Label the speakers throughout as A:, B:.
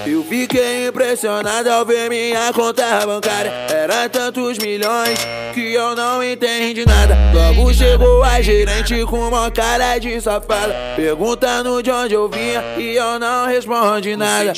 A: Eu fiquei impressionado ao ver minha conta bancária. Era tantos milhões que eu não entendi nada. Logo chegou a gerente com uma cara de safada, perguntando de onde eu vinha e eu não respondi nada.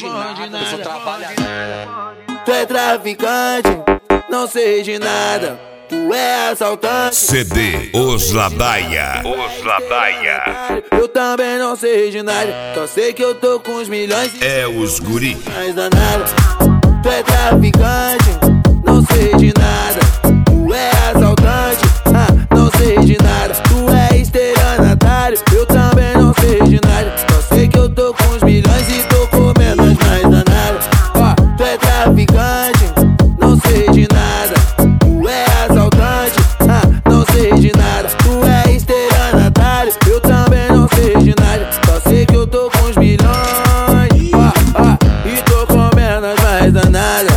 A: Tu é traficante, não sei de nada. Tu é assaltante.
B: CD Os Ladaia.
A: Eu também não sei de nada, só sei que eu tô com os milhões e
B: é os guri.
A: mais danado. Tu é traficante, não sei de nada. Tu é assaltante, não sei de nada. Tu é estelionatário, eu também não sei de nada. Só sei que eu tô com os milhões e tô comendo as mais danadas. Tu é traficante, não sei de nada. Tu é assaltante, não sei de nada. Tu é estelionatário, eu também não sei de nada. Só sei que eu tô com os milhões e tô comendo as mais danadas.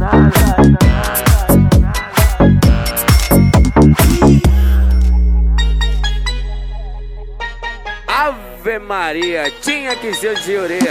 C: Ave Maria, tinha que ser de orelha.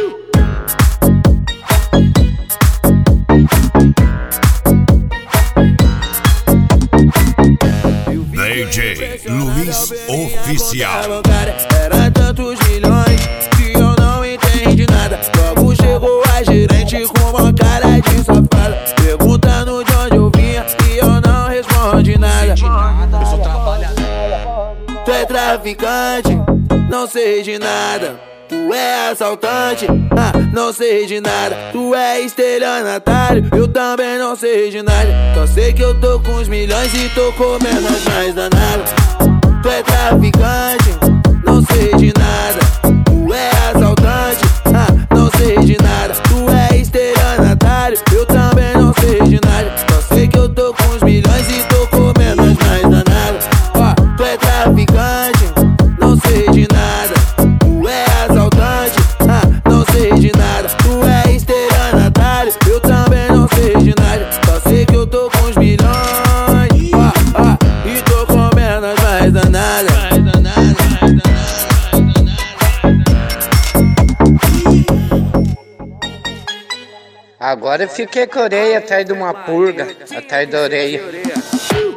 B: DJ Luiz Oficial.
A: Era tantos milhões que eu não entendi nada. Logo chegou a gerente com uma cara de safada, perguntando de onde eu vinha e eu não respondi nada.
C: Eu sou trabalhador.
A: Tu é traficante, não sei de nada. Tu é assaltante, não sei de nada. Tu é estelionatário, eu também não sei de nada. Só sei que eu tô com os milhões e tô comendo as mais danadas. Tu é traficante, não sei de nada. Tu é assaltante, não sei de nada. Tu é estelionatário, eu também não sei de nada. Só sei que eu tô com os milhões e tô comendo as mais danadas. Tu é traficante, não sei de nada. Tu é assaltante, não sei de nada. Tu é estelionatário, eu também não sei de nada. Só sei que eu tô com os milhões e tô comendo as mais danadas.
D: Agora eu fiquei com a orelha atrás de uma pulga, atrás da orelha.